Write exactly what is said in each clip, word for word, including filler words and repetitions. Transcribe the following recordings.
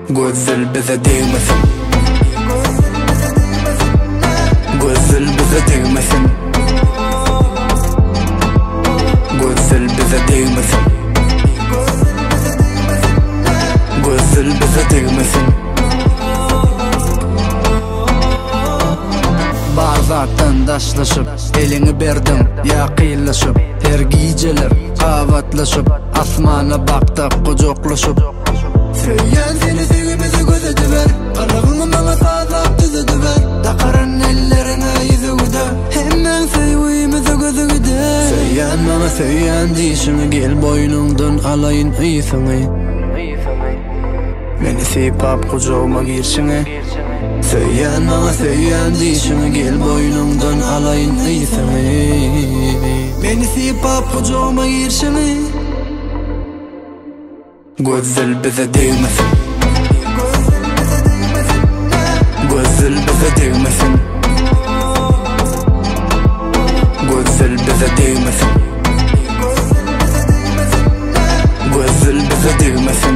Gözül bize değmesin. Gözül bize değmesin. Gözül bize değmesin. Gözül bize değmesin. Bazattan daşlaşıp elini berdim ya kıyıllaşıp, her geceler kavatlaşıp asmana baktık kucaklaşıp. Söyleyen seni sevgimizi gözetiver, kararımı bana sağlap düzetiver. Takarın ellerine yüzüde, hemen sevgimizi gözüde. Söyleyen bana söyleyen dişimi, gel boynundan alayın iyisini. Beni sipap kucağıma girşine. Söyleyen bana söyleyen dişimi, gel boynundan alayın iyisini. Beni sipap kucağıma girşine. Gözül bize değmesin. Gözül bize değmesin. Gözül bize değmesin. Gözül bize değmesin.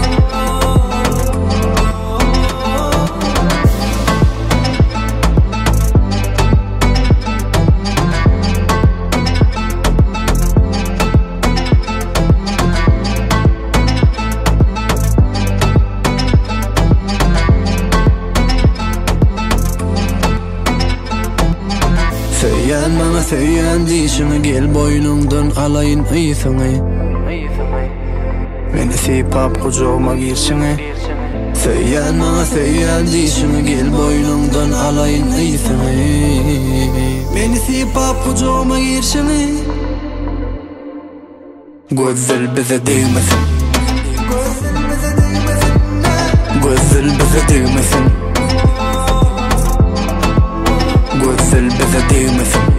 Söyleyen bana söyleyen dişimi, gel boynundan alayın iyisini. Beni sipap kucağıma girşine. Söyleyen bana söyleyen dişimi, gel boynundan alayın iyisini. Beni sipap kucağıma girşine. Gözül bize değmesin. Gözül bize değmesin. Gözül bize değmesin.